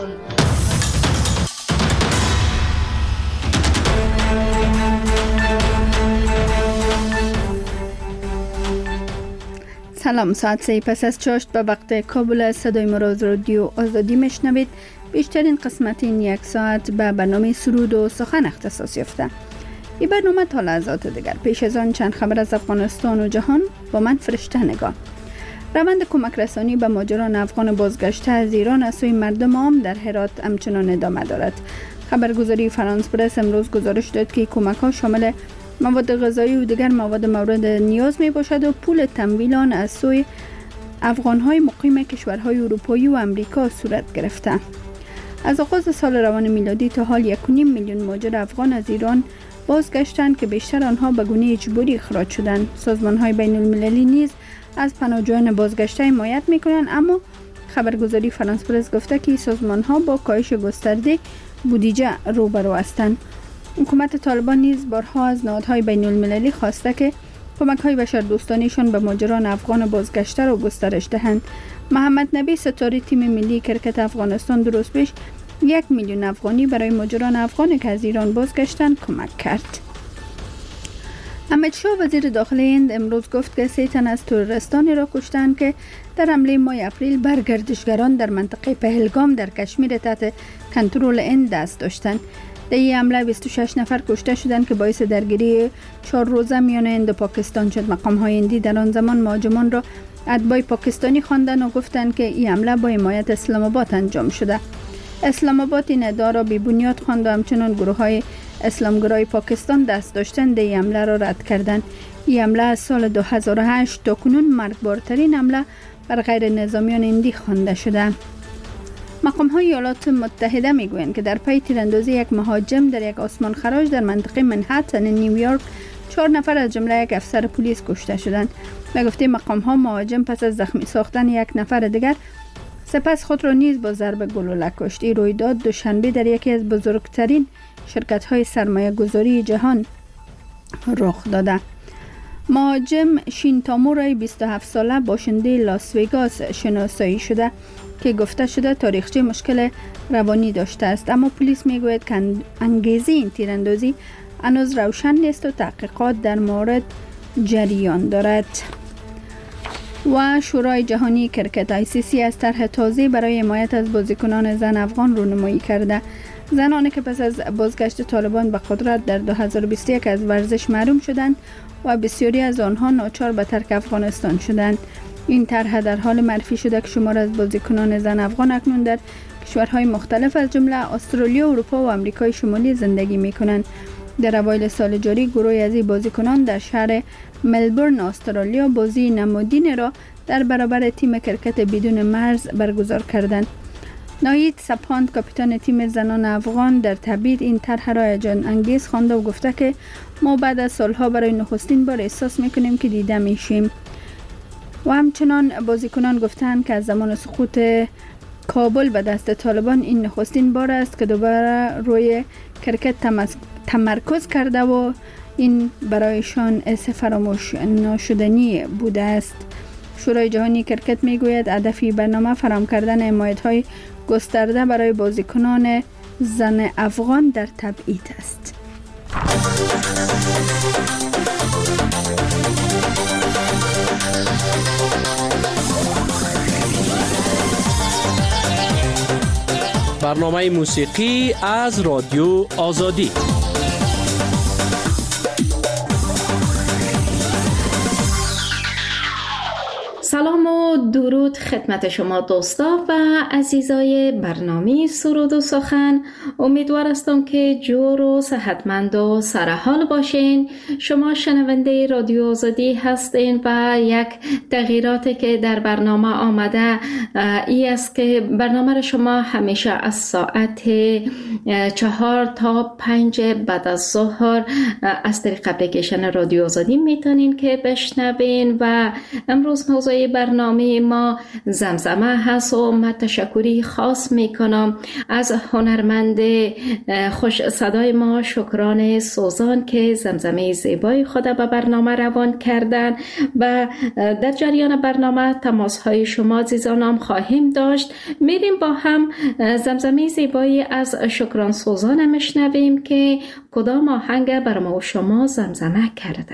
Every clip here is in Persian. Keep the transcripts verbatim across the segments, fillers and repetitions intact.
سلام، ساعت سه پس از چاشت به وقت کابل از صدای مراز رادیو آزادی میشنوید. بیشترین قسمت این یک ساعت به برنامه سرود و سخن اختصاص یافته. این برنامه تا لحظات دیگر. پیش از آن چند خبر از افغانستان و جهان با من فرشته نگاه. روند کمک رسانی به مهاجران افغان بازگشته از ایران از سوی مردم عام در هرات همچنان ادامه دارد. خبرگزاری فرانس پرس امروز گزارش داد که کمک ها شامل مواد غذایی و دیگر مواد مورد نیاز می باشد و پول تمویل آن از سوی افغان‌های مقیم کشورهای اروپایی و امریکا صورت گرفته. از آغاز سال روان میلادی تا حال یک و نیم میلیون مهاجر افغان از ایران بازگشتند که بیشتر آنها به گونه اجباری اخراج شدند. سازمان‌های بین المللی نیز از پناهجویان بازگشته حمایت می‌کنند، اما خبرگزاری فرانس پرس گفته که سازمان‌ها با کاهش گسترده بودجه روبرو هستند. حکومت طالبان نیز بارها از نهادهای بین المللی خواسته که کمک‌های بشردوستانیشان به مهاجران افغان بازگشته را گسترش دهند. محمد نبی ستاره تیم ملی کرکت افغانستان درست پیش یک میلیون افغانی برای مهاجران افغانی که از ایران بازگشتند کمک کرد. احمد شاه وزیر داخلی هند امروز گفت که سه تن از تروریستانی را کشتند که در حمله ماه اپریل بر گردشگران در منطقه پهلگام در کشمیر تحت کنترل هند دست داشتند. در این حمله بیست و شش نفر کشته شدند که باعث درگیری چهار روزه میان هند و پاکستان شد. مقام‌های هندی در آن زمان مهاجمان را اتباع پاکستانی خواندند و گفتند که این حمله با حمایت اسلام آباد انجام شده. اسلام آباد این ادعا را بی بنیاد خواند و همچنان گروه‌های اسلامگرای پاکستان دست داشتند این حمله را رد کردند. این حمله از سال دو هزار و هشت تا کنون مرگبارترین حمله بر غیر نظامیان هندی خوانده شده. مقام‌های ایالات متحده میگویند که در پی تیراندازی یک مهاجم در یک آسمان خراش در منطقه منهتن نیویورک چهار نفر از جمله یک افسر پلیس کشته شدند. به گفته مقام‌ها مهاجم پس از زخمی ساختن یک نفر دیگر سپس خود را نیز با ضرب گلوله کشت. این رویداد دوشنبه در یکی از بزرگترین شرکت‌های سرمایه‌گذاری جهان رخ داده. مهاجم شین تامورای بیست و هفت ساله باشنده لاس وگاس شناسایی شده که گفته شده تاریخچه مشکل روانی داشته است، اما پلیس میگوید که انگیزه این تیراندازی هنوز روشن نیست و تحقیقات در مورد جریان دارد. و شورای جهانی کرکت آی سی سی از طرح تازه برای حمایت از بازیکنان زن افغان رونمایی کرده. زنانی که پس از بازگشت طالبان به قدرت در دو هزار و بیست و یک از ورزش محروم شدند و بسیاری از آنها ناچار به ترک افغانستان شدند. این طرح در حال معرفی شده که شمار از بازیکنان زن افغان اکنون در کشورهای مختلف از جمله استرالیا، اروپا و آمریکای شمالی زندگی می‌کنند. در اوایل سال جاری گروهی از این بازیکنان در شهر ملبورن استرالیا بازی نمادین را در برابر تیم کرکت بدون مرز برگزار کردند. ناهید سپاند کاپیتان تیم زنان افغان در تبعید این طرح را هیجان انگیز خوانده و گفته که ما بعد از سالها برای نخستین بار احساس می‌کنیم که دیده میشیم. و همچنان بازیکنان گفتند که از زمان سقوط کابل به دست طالبان این نخستین بار است که دوباره روی کرکت تمرکز کرده و این برایشان حس فراموش ناشدنی بوده است. شورای جهانی کرکت میگوید هدف برنامه فراهم کردن حمایت‌های گسترده برای بازیکنان زن افغان در تبعید است. برنامه موسیقی از رادیو آزادی. سلام و درود خدمت شما دوستا و عزیزای برنامه سرود و سخن. امیدوار هستم که جور و صحتمند و سرحال باشین. شما شنونده رادیو آزادی هستین و یک تغییراتی که در برنامه آمده ای است که برنامه را شما همیشه از ساعت چهار تا پنج بعد از ظهر از طریق اپلیکیشن رادیو آزادی میتونین که بشنوین. و امروز موضوع برنامه ما زمزمه هست و من تشکری خاص میکنم از هنرمند خوش صدای ما شکران سوزان که زمزمه زیبای خود به برنامه روان کردن و در جریان برنامه تماس های شما عزیزانم خواهیم داشت. میریم با هم زمزمه زیبایی از شکران سوزان میشنویم که کدام آهنگ بر ما و شما زمزمه کرده.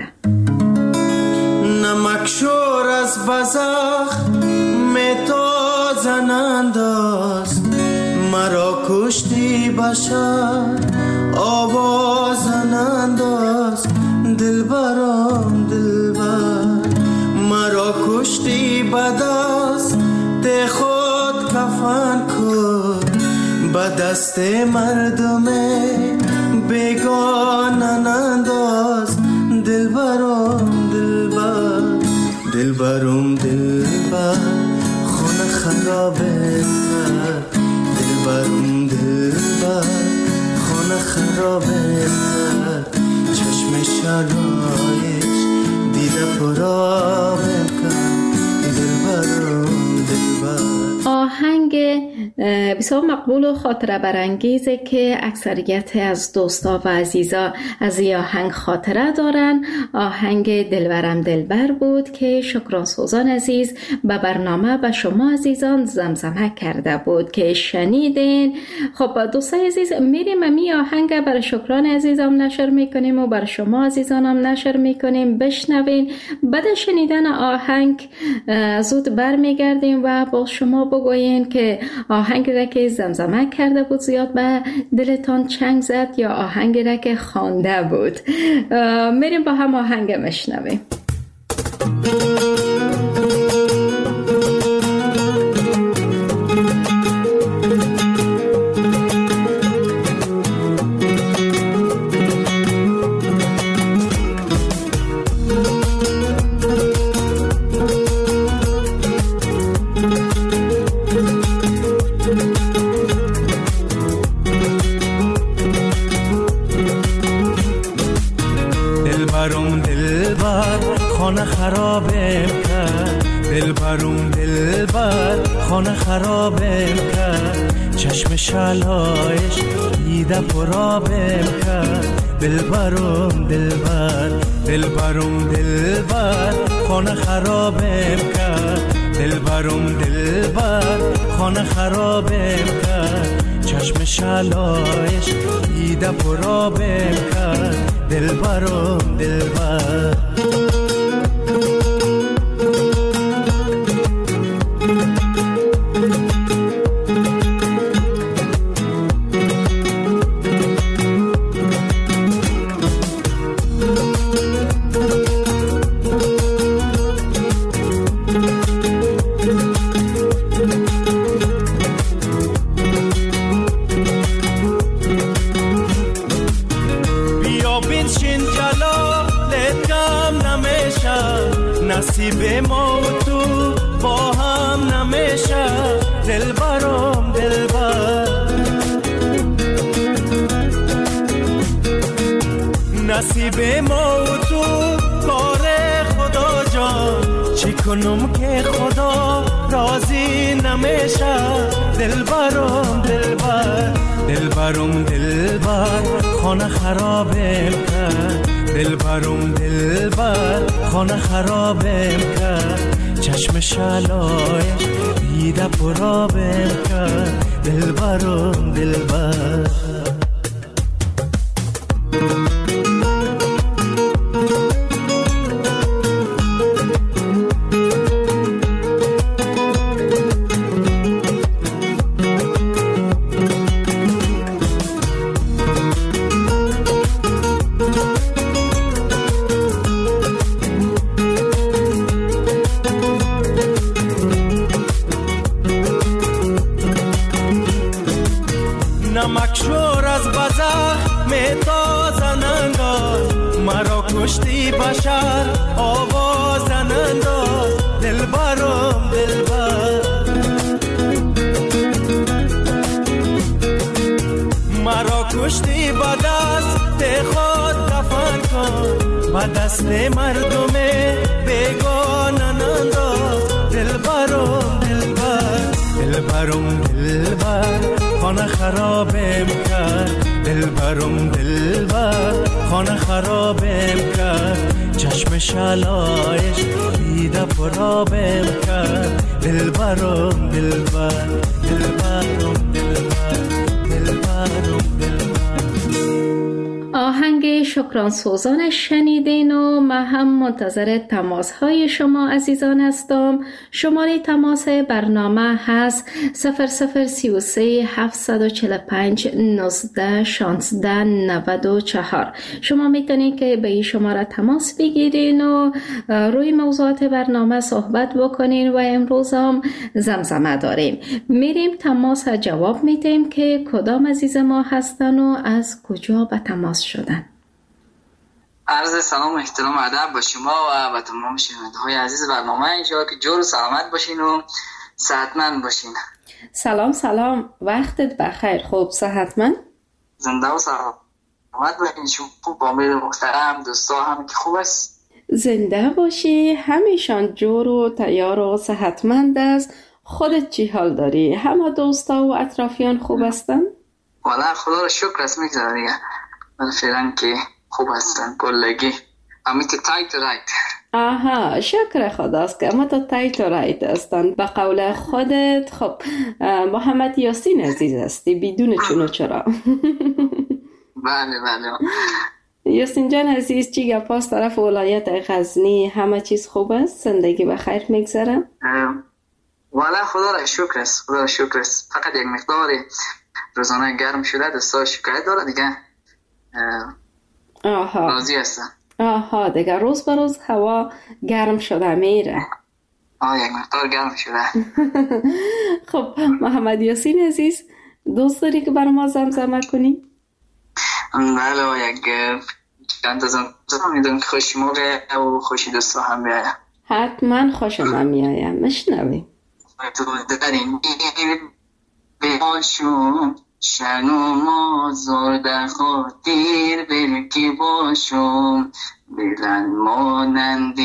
نمک شور از بزخ میتازن انداز، مرا کشتی بشر آوازن انداز. دلبرم دلبر مرا کشتی بدست، ته خود کفن کن به دست مردم بیگانن انداز. دلبرم دلبر دلبرم دلبر خونه خرابه کرد. دلبرم دلبر خونه خرابه کرد. چشم شلایش دیده پرابه کرد. دلبرم دلبر. آهنگ بسیار مقبول و خاطره برانگیزه که اکثریت از دوستا و عزیزا از این آهنگ خاطره دارن. آهنگ دلبرم دلبر بود که شکران سوزان عزیز به برنامه به شما عزیزان زمزمه کرده بود که شنیدین. خب دوستای عزیز، میریم امی آهنگ برای شکران عزیزم نشر میکنیم و برای شما عزیزانم نشر میکنیم. بشنوین. بعد شنیدن آهنگ زود برمیگردیم و با شما بگوین که آهنگی را که زمزمه کرده بود زیاد به دلتان چنگ زد یا آهنگی را که خوانده بود. میریم با هم آهنگ مشنویم. خرابم کرد. چشم شلایش دیده پرابم کرد. دلبرم دلبر دلبرم دلبر خانه خرابم کرد. دلبرم دلبر خانه خرابم کرد. چشم شلایش دیده پرابم کرد. دلبرم دلبر. نصیب ما و تو با هم نمیشه. دلبرم دلبر نصیب ما و تو کار خدا جان. چی کنم که خدا راضی نمیشه. دلبرم دلبر دلبرم دلبر خانه خرابم کرد. دلبرم دلبر خانه خرابم کرد. چشم شلایش دیده پرابم کرد. دلبرم دلبر. نمک شور از بزخ میتازن انداز، مرا کشتی بشر آوازن انداز. دلبرم دلبر مرا کشتی با دست خود دفن کن، با دست مردم بیگانن انداز. دلبرم دلبرم دلبر خانه خرابم کرد، دلبرم دلبر خانه خرابم کرد، چشم شلایش دیده پرابم کرد، دلبرم دلبر دلبرم دلبر دلبرم دلبر. آهنگ شکران سوزان شنیدین و من هم منتظر تماس های شما عزیزان هستم. شماره تماس برنامه هست صفر صفر سی و سه هفت چهار پنج نوزده شانزده نود و چهار. شما میتونید که به این شماره تماس بگیرین و روی موضوعات برنامه صحبت بکنین و امروز هم زمزمه داریم. میریم تماس جواب میدیم که کدام عزیز ما هستن و از کجا به تماس شدن. عرض سلام و احترام و ادب با شما و با تمام شنونده‌های عزیز برنامه. انشاءالله که جور و سلامت باشین و صحتمند باشین. سلام سلام، وقتت بخیر. خوب صحتمند؟ زنده و سلامت باشین. شما خوب، با امید محترم دوستا هم که خوب است. زنده باشی، همیشان جور و تیار و صحتمند است. خودت چی حال داری؟ همه دوستا و اطرافیان خوب هستن؟ والا خدا را شکر است میگذاره دیگه. من فعلا که خوب هستن کلگی. امیت تایت و رایت. آها، شکر خداست که اما تا تایت و رایت هستن. به قول خودت خب محمد یاسین عزیز هستی بدون چون و چرا. بله بله. یاسین جان عزیز، چی گپاست طرف ولایت غزنی؟ همه چیز خوب است؟ زندگی بخیر میگذره؟ والا خدا را شکر است، خدا را شکر است. فقط یک مقدار روزانه گرم شده، دستا شکایت داره دیگه. آها راضی هستن. آها دیگه روز به روز هوا گرم شده میره. آه یک مقدار گرم شده. خب محمد یاسین عزیز، دوست داری که برای ما زمزمه کنی؟ بله، یک چند تا زمزمه میدونم که خوشی ما بیایه و خوشی دوستا هم بیایه. حتما خوشم هم میایه. مشنوی تو دارین باشم شنو ما زرد خاطر بلکی باشم، بلند مانند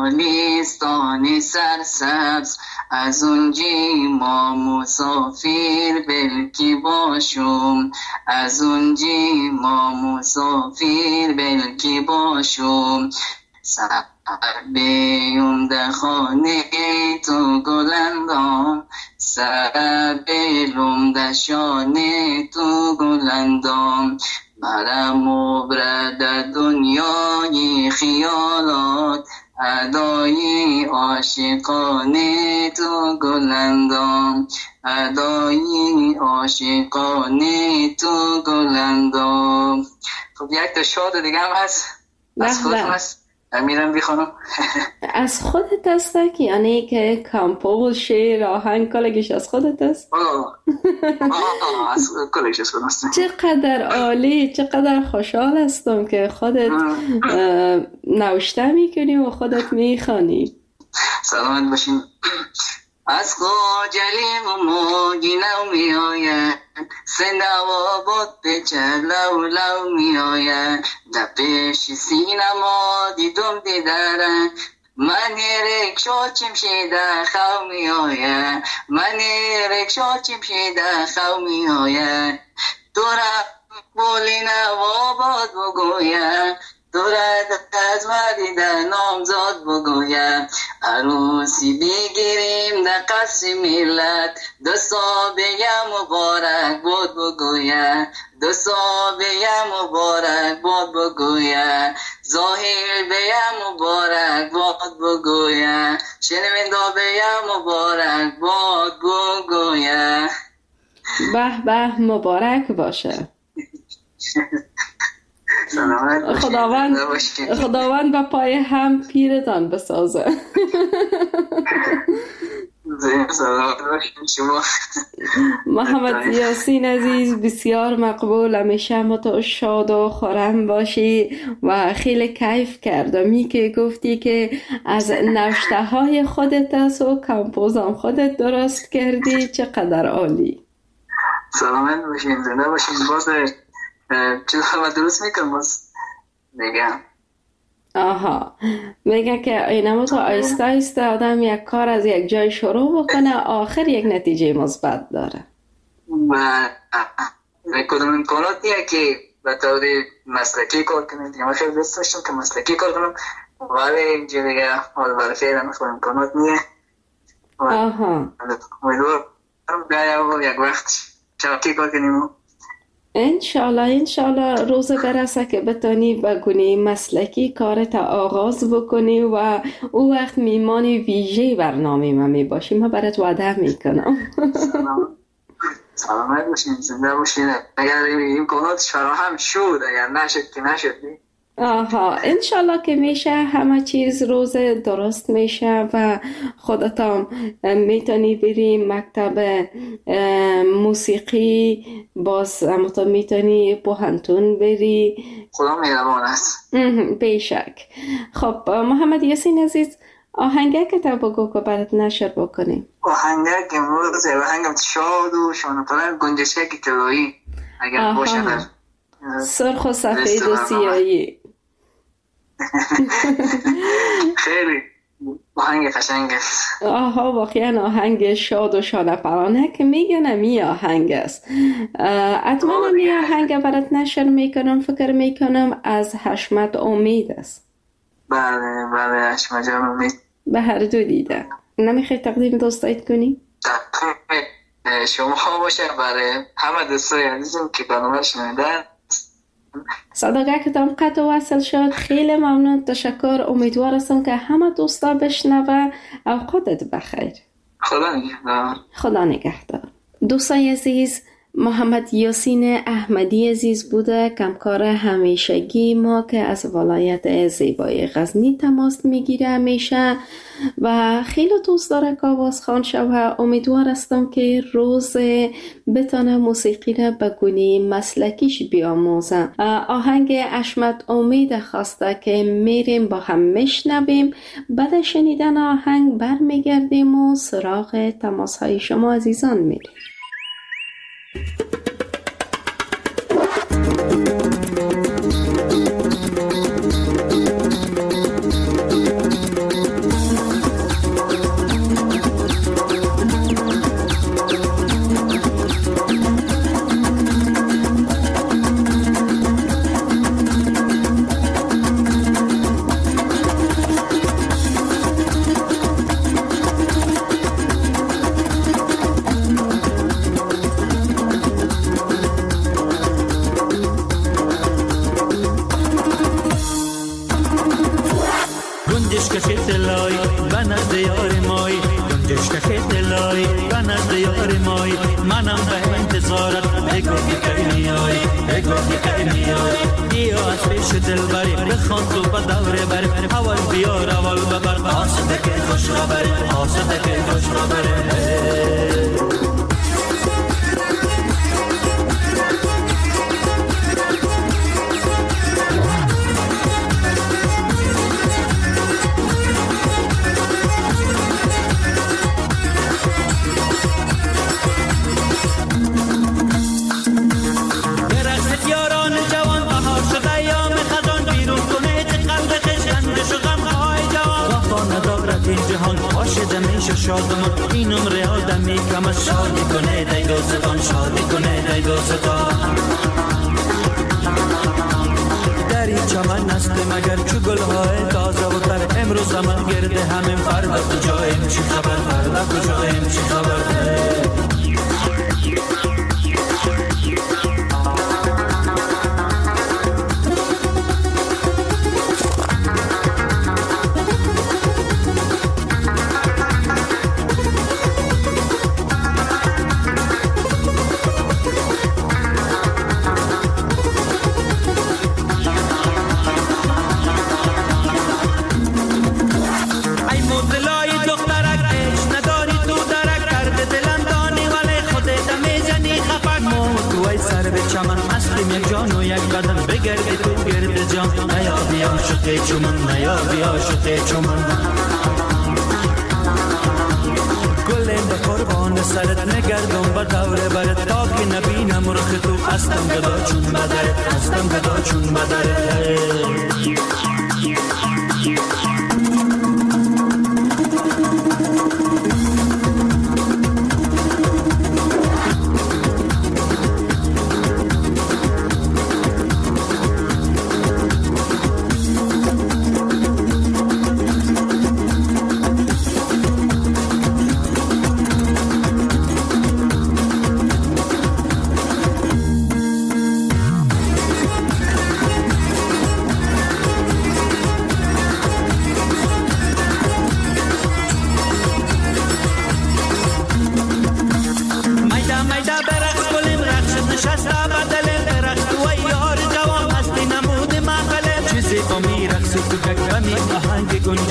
مالستان سرسبز، از اونجی ما مسافر بلکی باشم، از اونجی ما مسافر بلکی باشم، سر بیوم در خانه تو گلندام، سر بیلوم در شانه تو گلندام، برم و برد دنیای خیالات، ادای عاشقانه تو گلندام، ادای عاشقانه تو گلندام. خب یک تا شاد دیگه هم هست از خودم هست میرم بخونم. از خودت هست که یعنی که کمپوز شعر آهنگ کلگیش از خودت هست؟ آه آه از کلگیش از خودم هست. چقدر عالی، چقدر خوشحال هستم که خودت نوشته میکنی و خودت میخوانی. سلامت باشین. از خجلی و موجی نو می آید، سنوا بود به چلو لو می آید، در پیش سینما دیدم دیدارن، من رکشا چمشیده خو می آید، من رکشا چمشیده خو می آید، دورا بولی نوا بود بگوید، دورت از مردیده نامزاد بگویم، عروسی بگیریم در قصر ملت، دو سابه مبارک بود بگویم، دو سابه مبارک بود بگویم، ظاهر بیم مبارک بود بگویم، شنوندا بیم مبارک بود بگویم. به به، مبارک باشه. خداوند خداوند به پای هم پیرتان بسازه. محمد یاسین عزیز، بسیار مقبول. همیشه ما تو شاد و خرم باشی و خیلی کیف کردمی که گفتی که از نوشته های خودت است و کمپوزم خودت درست کردی. چقدر عالی. سلامت باشین، زنده باشین. باز چیز خواهد درست میکنم باز میگم. آها، میگه که اینما تو آیسته آیسته آدم یک کار از یک جای شروع بکنه آخر یک نتیجه مثبت داره. و کدوم امکاناتیه که به طور مسلکی کار کنید. دیگه من خیلی دوست داشتم که مسلکی کار کنم، ولی اینجا دیگه حال برای فعلا خود امکانات نیه. آها، امیدوارم بیایم یک وقت شبکی کار کنیم. انشالله انشالله روز برسه که بتانی بگونی مسلکی کارت آغاز بکنی و او وقت میمان ویژه برنامه ما می باشی. ما برات وعده میکنم. سلامت باشین، زنده باشین. اگر این امکاناتش فراهم شد، اگر نشد که نشد. آها، انشالله که میشه، همه چیز روز درست میشه و خودتم میتونی بری مکتب موسیقی، باز هم تو میتونی پوهنتون بری. خدا مهربان است. بیشک. خب محمد یاسین عزیز، آهنگه که تا بگو که برات نشر بکنیم. آهنگه که امروز آهنگم شاد و شانه پرند گنجشک طلایی اگر باشه در سرخ و سفید و سیاهی. خیلی آهنگ قشنگ است. آها، واقعا آهنگ شاد و شانه پرانه که میگن می آهنگ است. اتمنى می آهنگ برات نشر میکنم. فکر میکنم از حشمت امید است. بله بله، حشمت جان امید. به هر دو دیده. نمیخوای تقدیم دوستایت کنی؟ تقدیم شما باشه برای همه دوستای عزیزم که برنامه شنیدن. صداقه که تام قطع وصل شد، خیلی ممنون، تشکر. امیدوار هستم که همه دوستا بشنوه. اوقاتت بخیر. خدا نگهدار. خدا نگهدار. دوستای عزیز، محمد یاسین احمدی عزیز بوده، کمکار همیشگی ما که از ولایت زیبای غزنی تماس میگیره همیشه و خیلی دوست داره که آواز خوان شوه. امیدوار هستم که روز بتانه موسیقی را به گونه مسلکیش بیاموزه. آهنگ حشمت امید خواسته که میریم با هم میشنویم. بعد شنیدن آهنگ برمیگردیم و سراغ تماس های شما عزیزان میریم. اینم ریال دمی کم شادی کنه دی دوستان، شادی کنه دی دوستان. در این چمن است مگر چو گلهای تازه و تر، امروز من گرده همین فردا کجاییم، چی خبر فردا کجاییم، چی خبر. چومن نیابی عاشق چومن، گلیم به قربان سرت نگردم به دور برت، تا که نبینم رخ تو هستم گدا چون بدرت، هستم گدا چون بدرت.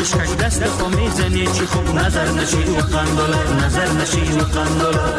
خشکک دست پا میزنی چی خوب نظر نشی و قندولا نظر نشی و قندولا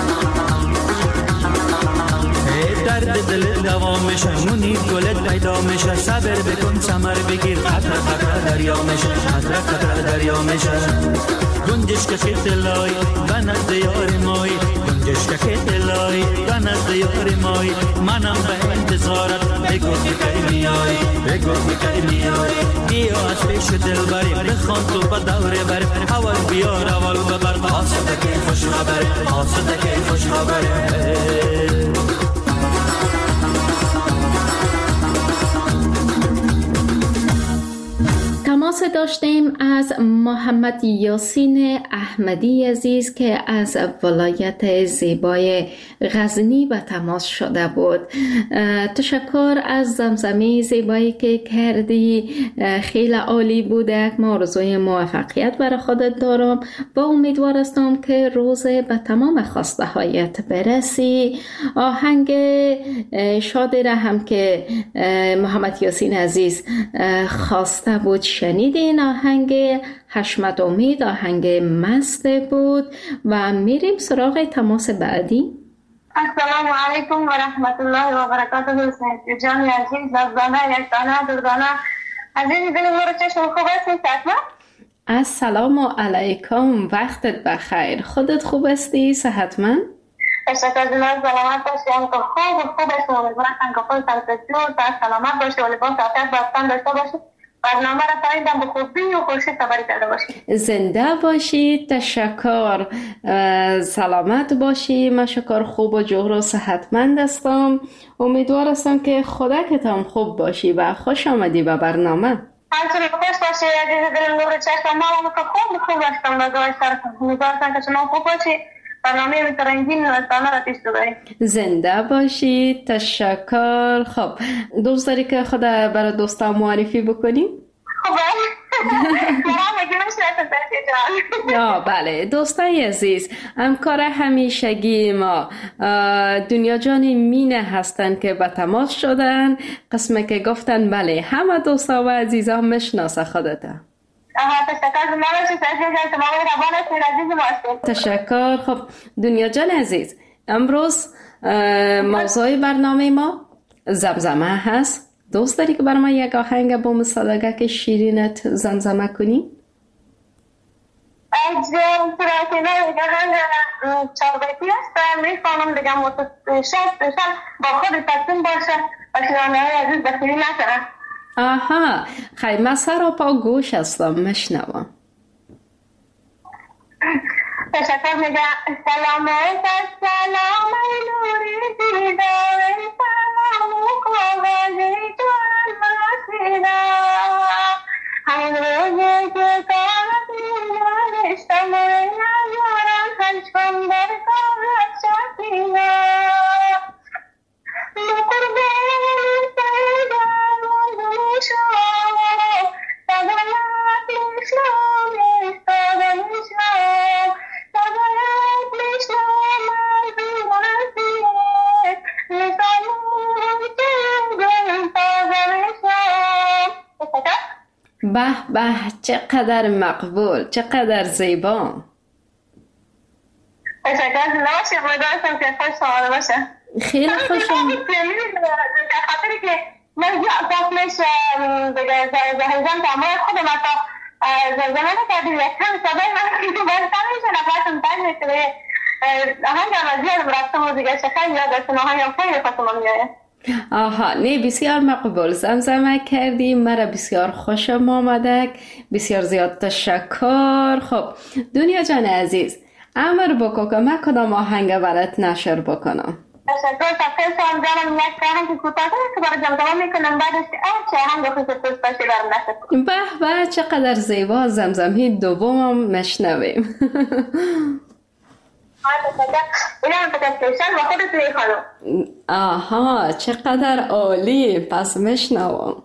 درد دل دوام میشه منیر گلت پیدا میشه صبر بکن ثمر بگیر قطره قطره دریا میشه قطره قطره دریا میشه گنجش که خیت لای و نزد یار مای گنجش که خیت لای و نزد یار مای منم به انتظارت بگو که میای بگو که میای بیا از پیش دل بری بخوان تو با دوره بری اول بیار اول ببر آسده که خوش خبره آسده که خوش خبره تماس داشتیم از محمد یاسین احمدی عزیز که از ولایت زیبای غزنی به تماس شده بود. تشکر از زمزمه زیبایی که کردی، خیلی عالی بوده. ما آرزوی موفقیت برای خودت دارم و امیدوار هستم که روز به تمام خواسته هایت برسی. آهنگ شادی را هم که محمد یاسین عزیز خواسته بود شنیدین. آهنگ حشمت امید آهنگ مست بود و میریم سراغ تماس بعدی. السلام علیکم و رحمت الله و برکاته. حسین جان عزیز زبانه یک دانه دردانه عزیز دل نور چشم خوب هستی ساتما؟ السلام علیکم، وقتت بخیر. خودت خوب هستی؟ صحتمند؟ تشکر جناب، سلامت باشی. هم که خوب خوب هستی. امیدوارم که خود سلامت و سلامت باشی و لباس عافیت بستن داشته باشی. برنامه را پاییدم به خوبی و خوشی سبری کرده باشی. زنده باشی. تشکر. سلامت باشی. من شکر خوب و جور و صحتمند هستم. امیدوار هستم که خودت هم خوب باشی و خوش آمدی به برنامه. همچنین خوش باشی عزیز دل نور چشم. ما هم که خوب خوب هستم و دعای سر امیدوار هستم که شما خوب باشی. برنامه میترنگین نستانه را پیش ببرید. زنده باشی. تشکر. خب دوست داری که خود برای دوستا معرفی بکنیم؟ خوبه مرام اگه نشنست بچه جان. یا بله دوستای عزیز، همکار همیشگی ما دنیا جان مینه هستن که به تماس شدن. قسمه که گفتن بله همه دوستا و عزیزا مشناسه خودتا. تشکر. خب دنیا جان عزیز، امروز موضوع برنامه ما زمزمه هست. دوست داری که برای ما یک آهنگ با مصدقه که شیرینت زمزمه کنی؟ از پراتینه آهنگ چاربیتی هست میخوانم بگم شد با خود تصمیم باشه و شیرانه های عزیز بخیری نکنه. آها خیلی من سر و پا گوش هستم مشنوم. تشکر. میگه سلام علیکم سلام نوری دیدار سلام کاغذی جان مسیدا همون روزی که کاغذی نوشتم نمیارم هنچکم در کاغذ شکینا مقربان سیدان شما سلامت میشنم ایستادم میشنم سلامت میشنم مرزی مرزی میسانم جنگم تازه میشنم. به به چقدر مقبول، چقدر زیبا. تشکر. نباشی امیدوارم که خوش سوال باشه. خیلی خوشم. در خاطری که من یه اصافش زهیزم تمام خودم اتا زمان کردیم یک کم سبای من برستان میشه نفرتم تن میشه به آهنگ هم زیاد برستم و دیگه شخص یاد دستم آهنگ هم خیلی خوشم میایه. آها نه بسیار مقبول. زمزمه کردی، مرا بسیار خوشم آمده. بسیار زیاد تشکر. خب دنیا جان عزیز، امر بکو که من کدام آهنگ برات نشر بکنم. تشکر. تفکر سوام جانم یک آهنگ کوتاه که برای زمزمه میکنم بعدش چه آهنگ خوش دوست داشتی برام نشر کنم. به به چقدر زیبا. زمزمه دومم مشنویم. آها چقدر عالی. پس مشنوم.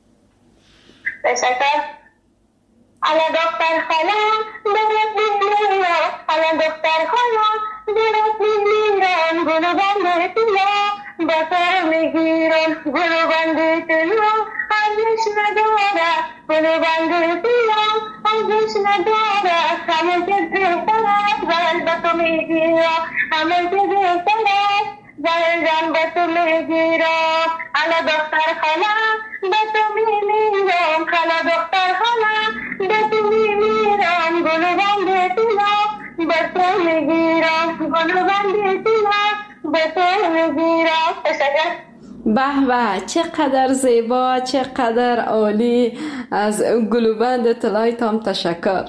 تشکر. على دختر خالم برات میمیرم على دختر خالم برات میمیرم گلو بنده تلا با سر میگیرم گلو بنده تلا ازش نداره گل بند پیام ارزش ندارد، همه که بهتر است زهر به تو میگیرم، همه که بهتر است زهر جان به تو میگیرم. انا دختر خالم به تو میمیرم، خالا دختر خالم به تو میمیرم، گل بند پیام به تو میگیرم، گل بند پیام به تو میگیرم. تشکر. به به، چقدر زیبا، چقدر عالی. از گلوبند طلای تام تشکر.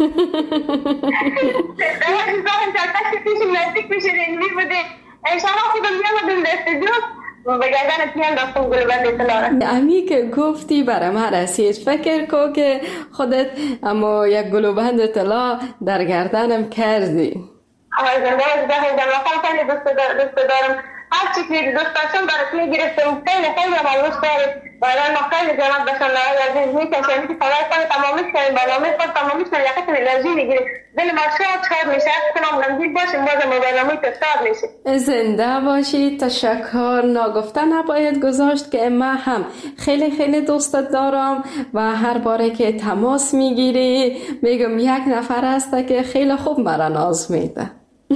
نزدیک میشه رنگی بوده انشاءالله خودم میامدم در استودیو بگردن اتنیم داستم گلوبند طلا. امی که گفتی برای من رسید. فکر کو که خودت اما یک گلوبند طلا در گردنم کردی. آه زنده باش بخیر جمعه خیلی دوست دارم. هر چی که دوست داشتم برات میگرفتم. خیلی خیلی من دوست دارم. برای ما خیلی جناب باشم نهایی عزیز میکشم که خبر کنه تمامیش کنیم برنامه خود تمامیش کنیم یقیتون انرژی میگیریم. دل ما شاد شاد میشه. کنم نمزید باشیم بازم برنامه تو شاد میشه. زنده باشی. تشکر. ناگفته نباید گذاشت که ما هم خیلی خیلی دوستت دارم و هر باره که تماس میگیری میگم یک نفر هسته که خیلی خوب مرا ناز میده.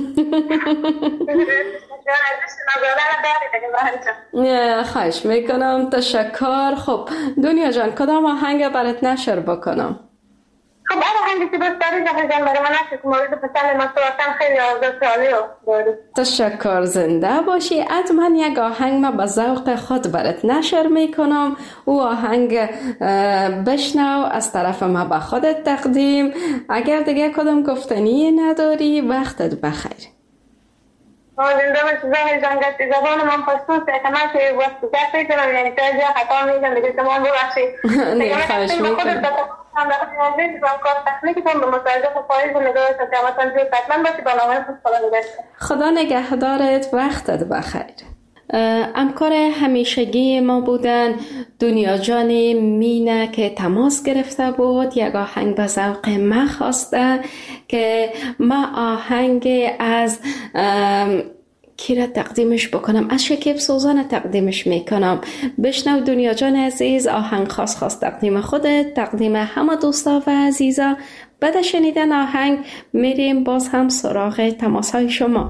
خواهش میکنم. تشکر. خب دنیا جان کدام آهنگ برات نشر بکنم؟ خب هر آهنگی که دوست داری زهر جان برای من نشر که مورد پسند من صورتم خیلی آزاد عالی و داری. تشکر. زنده باشی. حتما یک آهنگ ما به ذوق خود برات نشر میکنم. او آهنگ بشنو از طرف ما به خودت تقدیم. اگر دیگه کدام گفتنی نداری وقتت بخیر. زنده باشی زهر جان. گفتی زبان من پشتون سیتمه که وقت جفت کنم یعنی تا جا خطا میگم دیگه تمام ببخشی. نه خواهش میکنم. هم در خیلی از کار تکنیکی کنم به مصاحبه پاییز و نگاه سجامتان جور حتما باشی برنامه خوش خدا نگهدار. خدا نگهدارت. وقتت بخیر. همکار همیشگی ما بودن دنیا جان مینه که تماس گرفته بود. یک آهنگ به ذوق ما خواسته که ما آهنگ از کی را تقدیمش بکنم؟ از شکیب سوزان تقدیمش میکنم. بشنو دنیا جان عزیز. آهنگ خاص خاص تقدیم خودت، تقدیم همه دوستا و عزیزا. بعد شنیدن آهنگ میریم باز هم سراغ تماس های شما.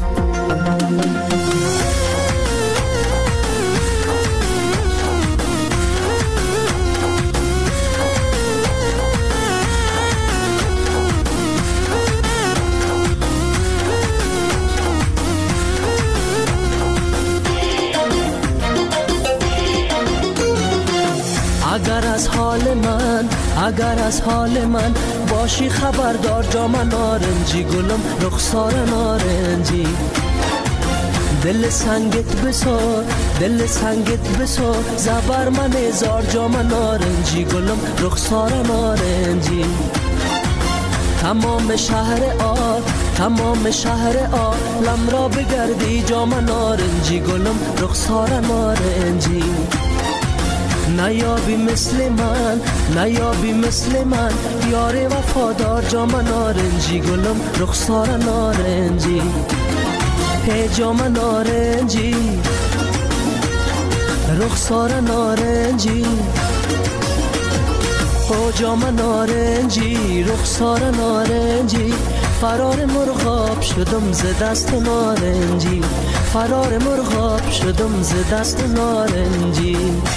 اگر از حال من اگر از حال من باشی خبردار جام نارنجی گلم رخسار نارنجی دل سنگت بسار دل سنگت بسار زبر من هزار جام نارنجی گلم رخسار نارنجی تمام شهر آل تمام شهر عالم را بگردی جام نارنجی گلم رخسار نارنجی نیابی مثل من نیابی مثل من یار وفادار جام نارنجی گلم رخسار نارنجی هی جام نارنجی رخسار نارنجی او جام نارنجی رخسار نارنجی فرار مرغاب شدم ز دست نارنجی فرار مرغاب شدم ز دست نارنجی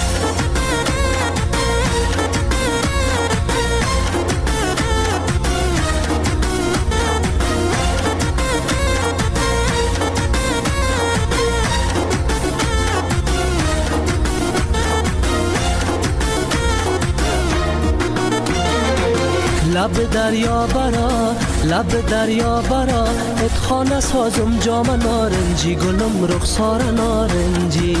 لب دریا برا لب دریا برا اتخانه سازم جام نارنجی گلم رخسار نارنجی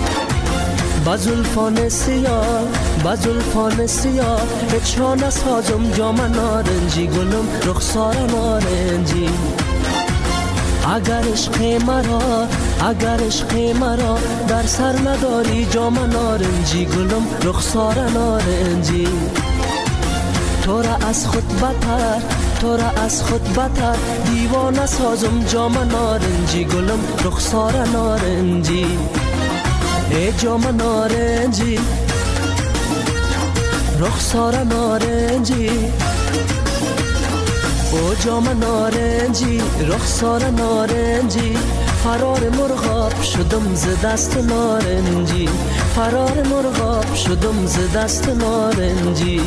بزلفان سیاه بزلفان سیاه اتخانه سازم جام نارنجی گلم رخسار نارنجی اگر عشق مرا اگر عشق مرا در سر نداری جام نارنجی گلم رخسار نارنجی تو را از خود بتر تو را از خود بتر دیوانه سازم جام نارنجی گلم رخسار نارنجی ای جام نارنجی رخسار نارنجی با جام نارنجی رخسار نارنجی فرار مرغاب شدم ز دست نارنجی فرار مرغاب شدم ز دست نارنجی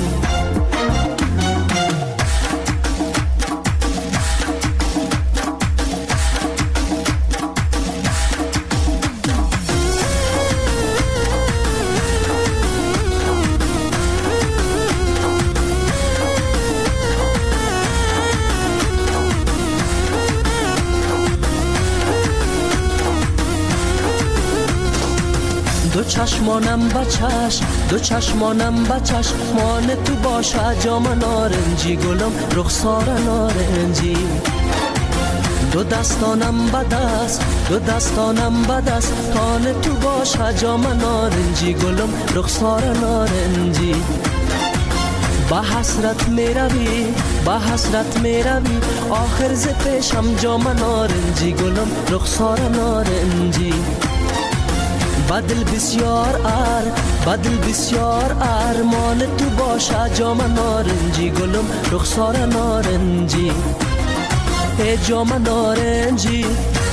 دو چشمانم بچش دو چشمانم بچش مان تو باشه جام نارنجی گلم رخسار نارنجی دو دستانم بدست دو دستانم بدست تان تو باشه جام نارنجی گلم رخسار نارنجی با حسرت می روی با حسرت می روی آخر ز پیشم جام نارنجی گلم رخسار نارنجی بدل بسیار ار بدل بسیار ارمان تو باشه جام نارنجی گلم رخسار نارنجی ای جام نارنجی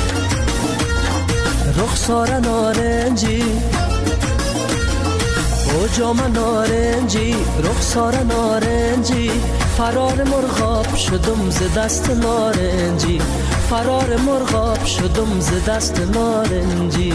رخسار نارنجی او جام نارنجی رخسار نارنجی فرار مرغاب شدم ز دست نارنجی فرار مرغاب شدم ز دست نارنجی.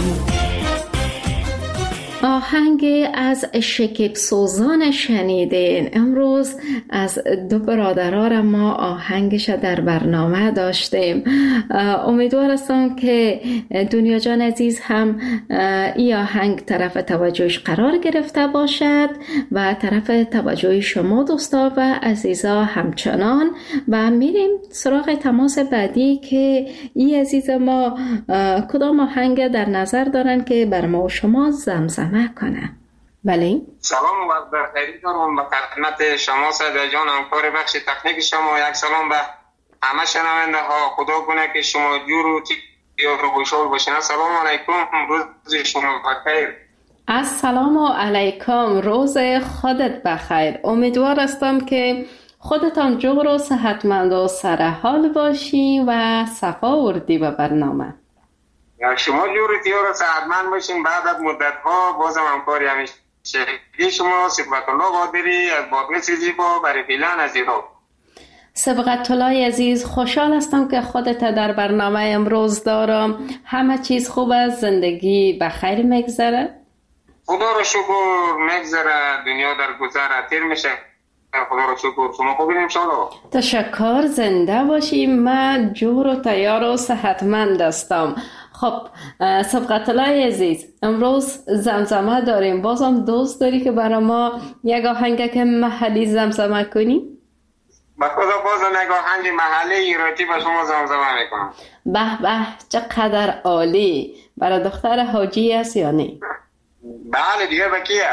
آهنگ از شکیب سوزان شنیدین. امروز از دو برادران ما آهنگش در برنامه داشتیم. امیدوار هستم که دنیا جان عزیز هم این آهنگ طرف توجهش قرار گرفته باشد و طرف توجه شما دوستا و عزیزا همچنان. و میریم سراغ تماس بعدی که این عزیز ما کدام آهنگ در نظر دارن که بر ما و شما زمزمه کنه. بله. سلام و بخیر دارم به خدمت شما صدا جان، همکار بخش تکنیک شما. یک سلام به همه شنونده ها. خدا کنه که شما جور و تیار و خوشحال باشین. سلام علیکم، روز شما بخیر. السلام علیکم، روز خودت بخیر. امیدوار هستم که خودتان جور و صحتمند و سرحال باشی و صفا وردی به برنامه. شما جورتی ها رو صحتمند باشین. بعد از مدت ها بازم همکاری همیشه شما صبغت الله قادری از باقی زیبا برای فیلان از ایران. صبغت الله عزیز، خوشحال هستم که خودت در برنامه امروز دارم. همه چیز خوب است؟ زندگی بخیر میگذره؟ خدا رو شکر میگذره، دنیا در گذر تیر میشه. خدا رو شکر. شما خوبین انشاءالله؟ تشکر، زنده باشی. من جور و تیار و صحتمند هستم. خب صبغت الله عزیز، امروز زمزمه داریم. بازم دوست داری که برای ما یک آهنگ که محلی زمزمه کنی؟ با خدا بازم یک آهنگ محلی ایراتی با شما زمزمه میکنم. به به، چقدر عالی. برای دختر حاجی است یا نه؟ بله دیگه با کیه؟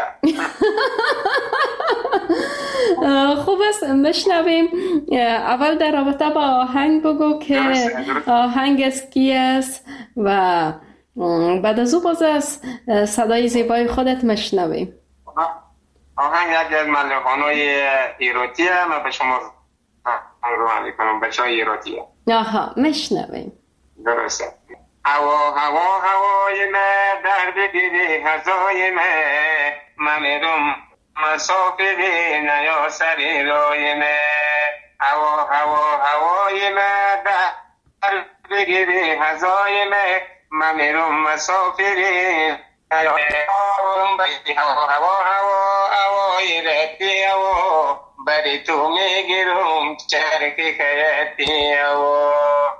خوب است مشنویم. اول در رابطه با آهنگ بگو که آهنگ از کی است و بعد از او باز از صدای زیبای خودت مشنویم. آهنگ یکی از ملکانای ایراتیه. من به شما رو میکنم بچه های ایراتیه. آها مشنویم. درسته. هوا هوا هوای من در بگیری هزای من، من میرم مسافری نیا سری رای من. هوا هوا هوای من در بگیری هزای من، من میرم مسافری نیا سری. هوا هوا هوا هوای رتی هوا بری تو میگیرم چرکی خیتی هوا.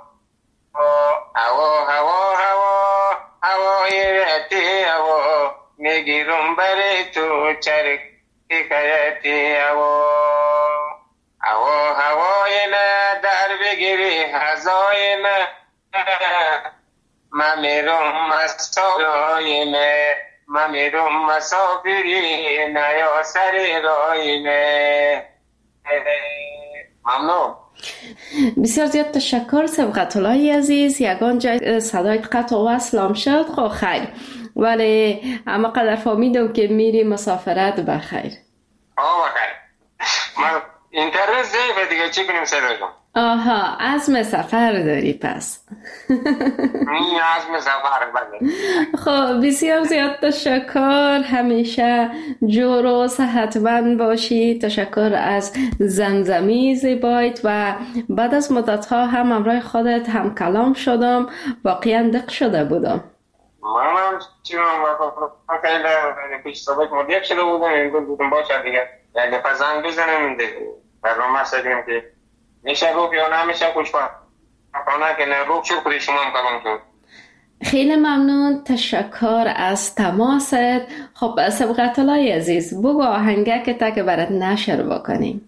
هوا هوا هوا هوای رتی هوا میگیرم بری تو چرک حکایتی هوا. هوا هوای نه در بگیری هزای نه، من میرم مسافری نه، من میرم مسافری نه یا سری رای نه. ممنون. بسیار زیاد تشکر صبغت الله عزیز. یگان جای صدای قطع و وصلم شد. خب خیر، ولی اما قدر فهمیدم که میری مسافرت بخیر. آه بخیر. من اینترنت ضعیفه دیگه، چی کنیم صدا جان؟ آها، عزم سفر داری پس. این عزم سفر بله. خب بسیار زیاد تشکر، همیشه جور و صحتمند باشی. تشکر از زمزمی زیبایت و بعد از مدت ها هم همراه خودت هم کلام شدم، واقعا دق شده بودم. منم چیزم و خیلی پیش صحبت مدیق شده بودم، این بودم باشه دیگه یک دفعه زنگ بزنم این دیگه برنامه سدیم که میشه روح یا نمیشه خوشبخت کنه که نه روح شد خودی شما هم کلام شد. خیلی ممنون، تشکر از تماست. خب سبقت الله عزیز، بگو آهنگه که تا که برات نشر بکنیم.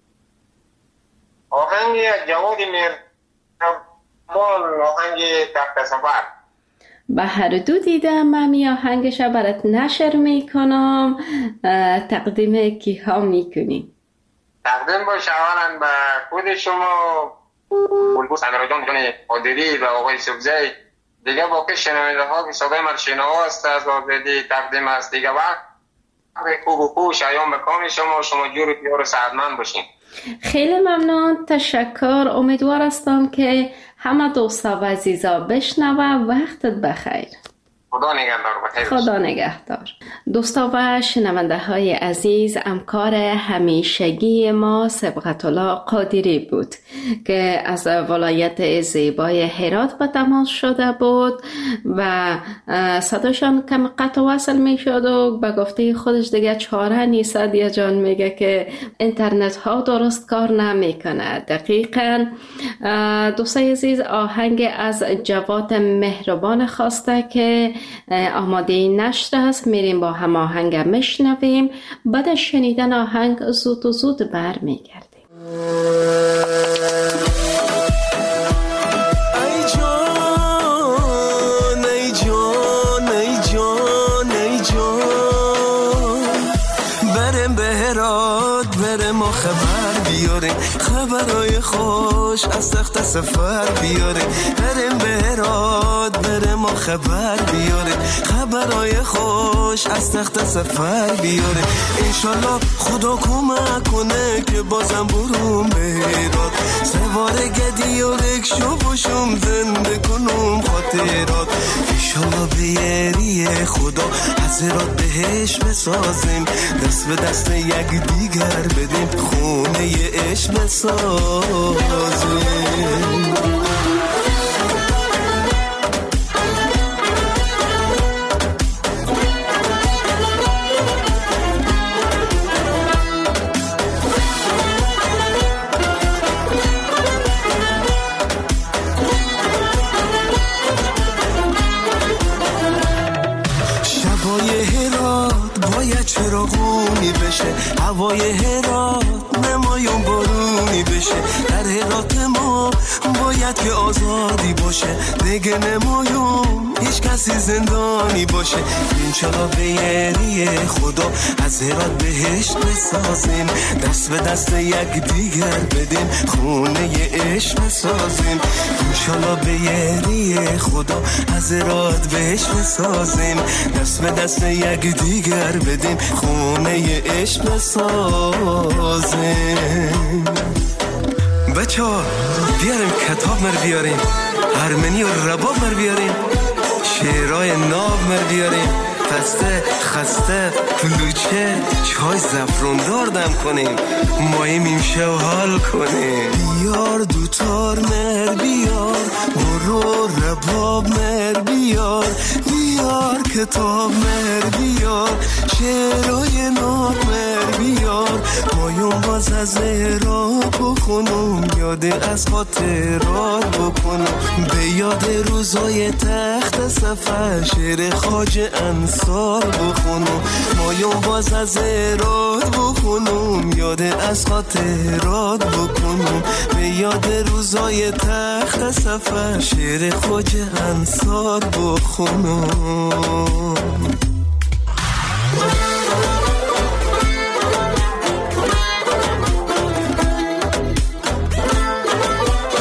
آهنگ جوادی میر مال آهنگ تخت سفر. به هر دو دیدم، من می آهنگش برات نشر میکنم. تقدیم کی ها میکنی؟ تقدیم باشه اولا به خود شما بلبوس اندرا جان جان عادلی و آقای سبزی، دیگه باقی شنونده ها که صدای مرشینه ها است از آزادی تقدیم است دیگه. وقت خوب و خوش ایام بکام شما شما جور پیار سعدمند باشین. خیلی ممنون، تشکر. امیدوار هستم که همه دوستا و عزیزا بشنوه. وقتت بخیر. خدا نگهدار. بخیر. خدا نگهدار. دوستا و شنونده های عزیز، همکار همیشگی ما سبقت الله قادری بود که از ولایت زیبای هرات به تماس شده بود و صداشان کم قطع وصل می شد و به گفته خودش دیگه چاره نیست. دیا جان میگه که اینترنت ها درست کار نمی کنه. دقیقا دوستای عزیز، آهنگ از جواد مهربان خواسته که آماده نشر است. میریم با هم آهنگ میشنویم، بعد از شنیدن آهنگ زود و زود بر میگردیم. ای جان ای جان ای جان ای جان، برم به هرات برم و خبر بیاره، خبرای خوش از تخت سفر بیاره. برم به هرات برم و خبر بیاره، خبرای خوش از تخت سفر بیاره. انشالله خدا کمک کنه که بازم بروم به هرات، سوار گدی و رکشو باشم زنده کنم خاطرات. انشالله به یری خدا از هرات بهش بسازیم، دست به دست یک دیگر بدیم، خونه عشق بسازیم. چراغونی بشه، هوای هرات نمایون بارونی بشه. در هرات ما باید که آزادی باشه، دیگه نمایون هیچ کسی زندانی باشه. انشالله به یری خدا از هرات بهشت بسازیم، دست به دست یک دیگر بدیم، خونه عشق بسازیم. انشالله به یری خدا از هرات بهشت بسازیم، دست به دست یک دیگر بدیم، خونه عشق بسازیم. بچه ها بیاریم کتاب مر بیاریم، هرمنی و رباب مر بیاریم، شعرهای ناب مر بیاریم، پسته خسته کلوچه چای زفروندار دم کنیم، ماییم شه و حال کنیم. بیار دوتار مر بیار، برو رباب مر بیار، بیار کتاب مر بیار، شعرهای ناب مر بیار. مایون باز از هرات بخونم، یاد از خاطرات بکنم، به یاد روزای تخت سفر شعر خواجه انصار بخونم. مایون باز از هرات بخونم، یاد از خاطرات بکنم، به یاد روزای تخت سفر شعر خواجه انصار بخونم.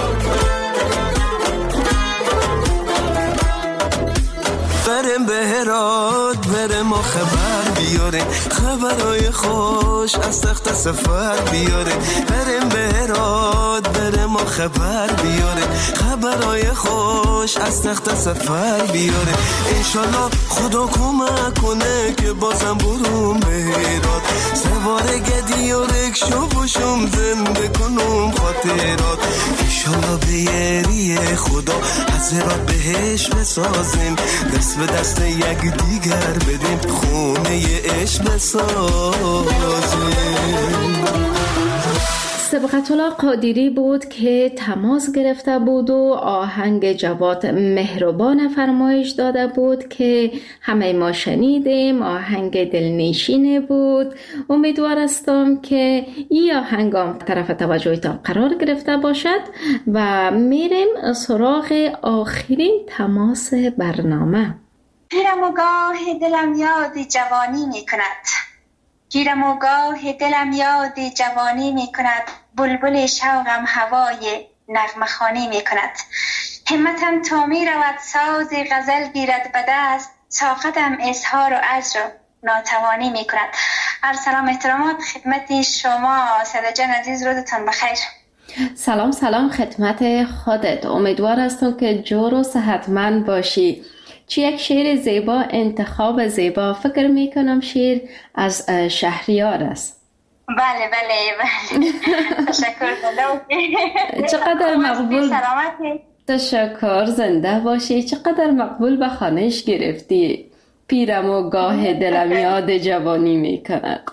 برم به هرات هرات بره ما خبر بیاره، خبرای خوش از تخت سفر بیاره. بریم به هرات بره ما خبر بیاره، خبرای خوش از تخت سفر بیاره. انشالله خدا کمک کنه که بازم برون به هرات، سوار گدی و رکشو باشم زنده کنم خاطرات. انشالله به یری خدا از هرات بهش بسازیم، دست به دست یک دیگر بدیم، خونه عشق بسازیم. سبقت الله قادری بود که تماس گرفته بود و آهنگ جواد مهربان فرمایش داده بود که همه ما شنیدیم. آهنگ دلنشینه بود. امیدوار هستم که این آهنگ هم طرف توجهتان قرار گرفته باشد و میریم سراغ آخرین تماس برنامه. گیرم و گاه دلم یاد جوانی می کند، گیرم و گاه دلم یاد جوانی می کند، بلبل شوقم هوای نغمه خوانی می کند. همتم تا می رود ساز غزل گیرد به دست، طاقتم اظهار و اجر ناتوانی می کند. هر سلام احترامات خدمت شما ساده جان عزیز، روزتان بخیر. سلام سلام خدمت خودت. امیدوار هستم که جور و صحتمند باشی. چی یک شعر زیبا، انتخاب زیبا. فکر میکنم شعر از شهریار است. بله بله بله. تشکر. چقدر مقبول. تشکر. زنده باشی. چقدر مقبول به خانهش گرفتی. پیرم و گاه دلم یاد جوانی میکند.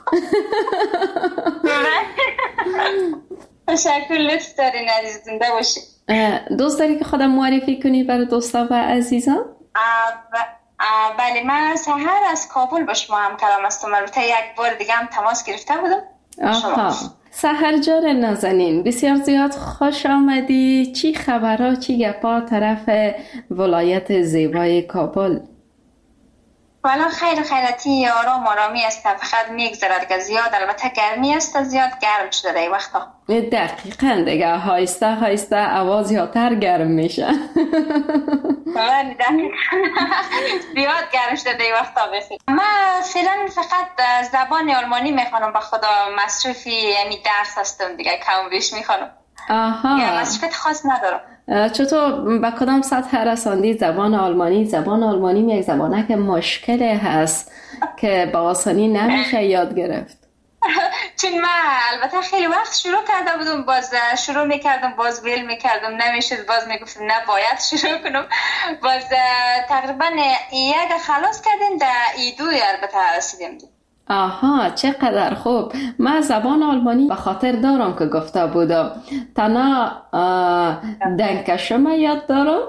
تشکر، لطف دارین عزیز. زنده باشی. دوست داری که خودم معرفی کنی برای دوستا و عزیزان؟ بله، من سحر از کابل با شما هم کلام هستم. البته یک بار دیگه هم تماس گرفته بودم. آها. سحر جان نازنین، بسیار زیاد خوش آمدی. چی خبرها، چی گپا طرف ولایت زیبای کابل؟ والا خیر خیرتی، آرام آرامی است، فقط میگذرد که زیاد البته گرمی است، زیاد گرم شده این وقتا. دقیقاً دیگه هایسته هایسته آواز زیادتر گرم میشه. بله دقیقاً زیاد گرم شده این وقتا. بخیر من فعلا فقط زبان آلمانی میخوانم، به خدا مصروفی یعنی درس هستم دیگه، کم بیش میخوانم. آها. یا مصروفیت خاص ندارم. چطور به کدام سطح رساندی زبان آلمانی؟ زبان آلمانی یک زبانه که مشکل هست که با آسانی نمیشه یاد گرفت. چون من البته خیلی وقت شروع کرده بودم، باز شروع میکردم باز ویل میکردم نمیشد، باز میگفتم نه باید شروع کنم، باز تقریبا یک خلاص کردیم در ایدوی البته رسیدیم. آها، چقدر خوب. من زبان آلمانی به خاطر دارم که گفته بودم. تنها دنکشم یاد دارم،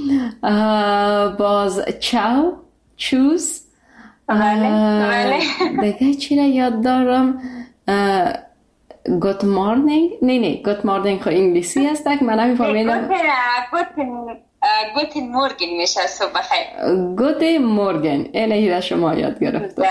باز چاو، چوز، دیگه چی را یاد دارم؟ گوت مارنینگ. نه نه گوت مارنینگ خو انگلیسی است که من نمیفهمیدم. گوتن مورگن میشه صبح بخیر. گوتن مورگن اینه را شما یاد گرفتم.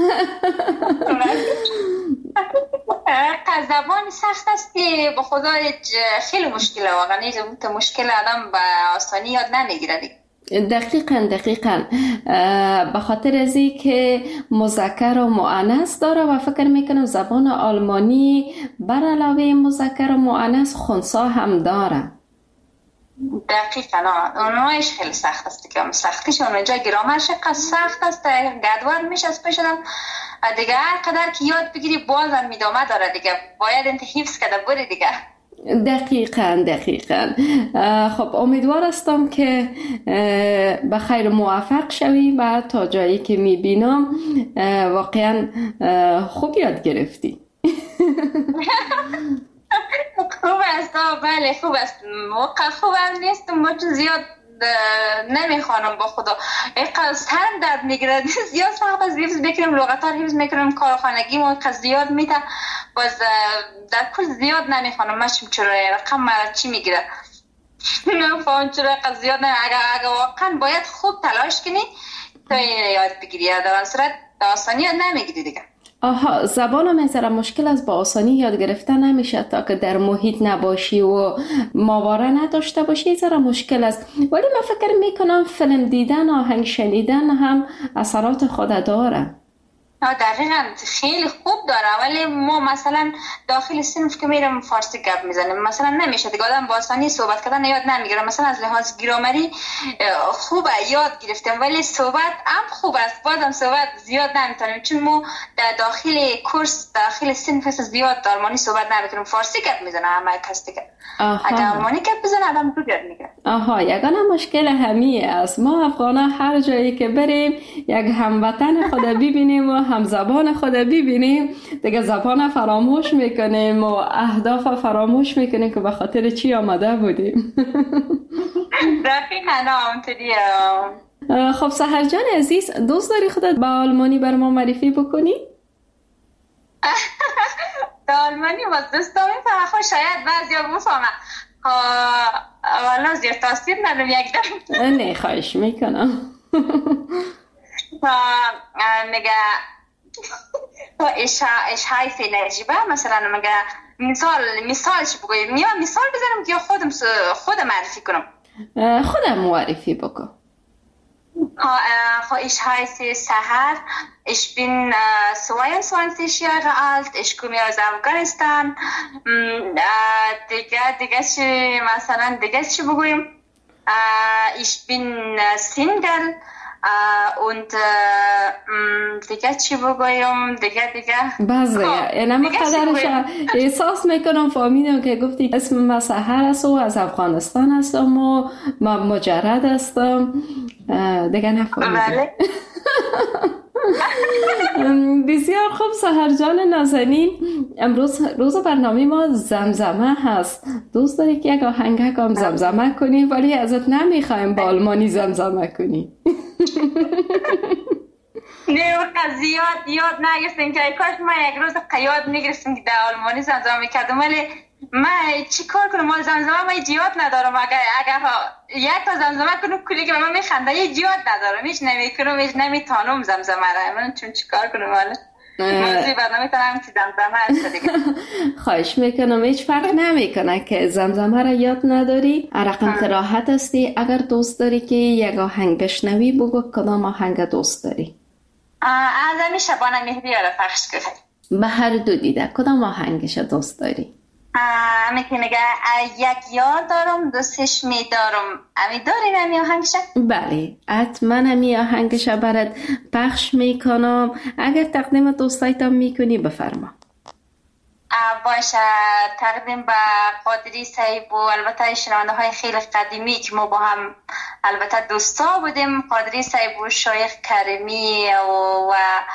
زبان سخت است که به خدا خیلی مشکله، واقعا نیست مشکل آدم به آسانی یاد نمیگیره. دقیقاً دقیقاً به خاطر ازی که مذکر و مؤنث داره و فکر میکنم زبان آلمانی بر علاوه مذکر و مؤنث خنثی هم داره. دقیقاً اونایش خیلی سخت است که سختیش اونجا گرامرش سخت است، گدوار میشه از پیشدم دیگه. هر قدر که یاد بگیری بازم میدامه داره دیگه، باید انت حفظ کرده بری دیگه. دقیقاً دقیقاً. خب امیدوار هستم که به خیر موفق شوی و تا جایی که میبینم واقعاً خوب یاد گرفتی. خوب است. بله خوب است. موقع خوب هم نیست، ما چون زیاد نمیخوانم با خدا اینقدر سرم درد میگیره، زیاد سخت از حفظ بکنم، لغت ها حفظ میکنم، کارخانگی ما زیاد میده، باز در کل زیاد نمیخوانم. ماشم چرا رقم چی میگیره نفهم چرا زیاد نمیخوانم. اگر, اگر واقعا باید خوب تلاش کنی تا یاد بگیری، در آن صورت آسانی یاد نمیگیری دیگه. آها، زبان هم از مشکل از با آسانی یاد گرفتن نمیشه تا که در محیط نباشی و ماوره نداشته باشی ذره مشکل است. ولی من فکر میکنم فیلم دیدن، آهنگ شنیدن هم اثرات خود داره. دقیقا خیلی خوب داره، ولی ما مثلا داخل صنف که میرم فارسی گپ میزنیم مثلا نمیشه دیگه، آدم با آسانی صحبت کردن یاد نمیگیره. مثلا از لحاظ گرامری خوبه یاد گرفتم، ولی صحبت هم خوب است، بازم صحبت زیاد نمیتونیم چون ما در داخل کورس داخل صنف زیاد آلمانی صحبت نمیکنیم، فارسی گپ میزنه همه کس دیگه. اگر آلمانی گپ بزنه آدم رو یاد میگیره. آها، یگانه مشکل همیه است. ما افغانا هر جایی که بریم یک هموطن خود ببینیم و هم زبان خود ببینیم دیگه زبان فراموش میکنیم و اهداف فراموش میکنیم که به خاطر چی آمده بودیم. دقیقاً همونطوریه. خب سحر جان عزیز، دوست داری خودت با آلمانی بر ما معرفی بکنی؟ با آلمانی با دوستا میفهمم، خب شاید بعضیا بفهمم، والا زیاد تاثیر ندارم یک دم. نه خواهش میکنم. میگه ايش ايش هاي في نجيبه مثلا مگه مثال مثالش بگویم یا مثال بزنم که خودم خودم معرفی کنم؟ خودم معرفی بکن. ها ها ich heiße Sahar, ich bin zweiundzwanzig Jahre alt, ich komme aus Afghanistan. دیگه دیگه چی مثلا دیگه چی بگویم؟ ich bin Single und دیگه چی بگویم دیگه دیگه بازه یعنی من قدرش احساس میکنم فهمیدم که گفتی اسم من سحر است و از افغانستان هستم و من مجرد هستم دیگه نفهمیدم. بسیار خوب سحر جان نازنین، امروز روز برنامه ما زمزمه هست. دوست داری که یک آهنگ هم زمزمه کنی ولی ازت نمیخوایم با آلمانی زمزمه کنی. نه زیاد یاد نگرفتیم که کاش ما یک روز یاد میگرفتیم که در آلمانی زمزمه میکردم، ولی من چی کار کنم؟ ما زمزمه ما یاد ندارم. اگر اگر یک تا زمزمه کنم کلی که به من میخنده یاد ندارم، هیچ نمیکنم، هیچ نمیتونم زمزمه را. من چون چی کار کنم؟ ولی موضوع برنامه تنم که زمزمه هست دیگه. خواهش میکنم، هیچ فرق نمیکنه که زمزمه را یاد نداری، رقم راحت هستی. اگر دوست داری که یک آهنگ بشنوی بگو کدام آهنگ دوست داری؟ از همی شبانه مهدی را پخش کنم. به هر دو دیده کدام آهنگش دوست داری؟ امی که میگه یک یار دارم دوستش میدارم، امی داری نمی آهنگش؟ بله حتما امی آهنگش برات پخش میکنم. اگر تقدیم دوستایتم میکنی بفرما. باشه، تقدیم به قادری صاحب و البته شنونده های خیلی قدیمی که ما با هم البته دوستا بودیم، قادری صاحب و شایخ کریمی و, و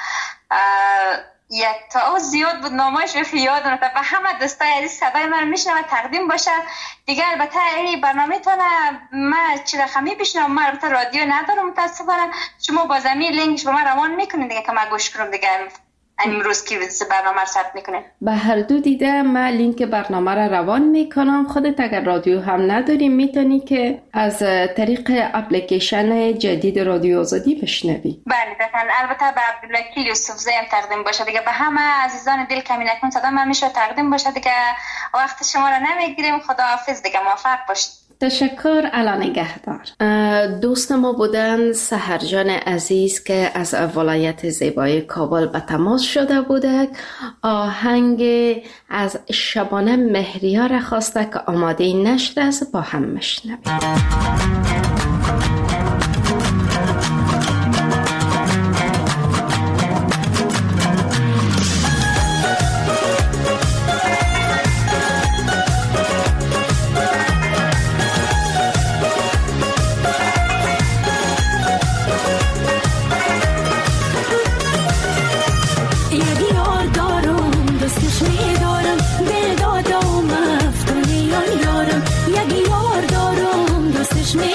یک تا زیاد بود نامایش به یادم و به همه دوستای عزیز صدای من میشنم و تقدیم باشه دیگه. البته این برنامه تانه من چی رقمی بشنم، من البته رادیو ندارم متاسفانه، شما با زمین لینکش به من روان میکنین دیگه که من گوش کنم دیگه امروز که برنامه رو ثبت میکنه. به هر دو دیده من لینک برنامه رو روان میکنم. خودت اگر رادیو هم نداری میتونی که از طریق اپلیکیشن جدید رادیو آزادی بشنوی. بله دقیقاً. البته به عبدالوکیل یوسفزی هم تقدیم باشه دیگه، به همه عزیزان دل کمی نکن صدا من میشه تقدیم باشه دیگه. وقت شما رو نمیگیریم، خداحافظ دیگه، موفق باشید. تشکر. اعلی نگهدار. دوست ما بودن سحر جان عزیز که از ولایت زیبای کابل به تماس شده بوده. آهنگ از شبانه مهریه را خواسته که آماده نشر است، با هم مشنویم. Me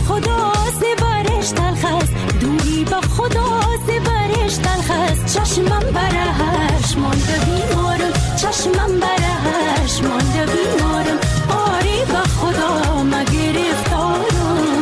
خدا زبرش تلخ است، دوری با خدا زبرش تلخ است. چشمم برهش مانده بیمارم، چشمم برهش مانده بیمارم. آری با خدا ما گرفتارم.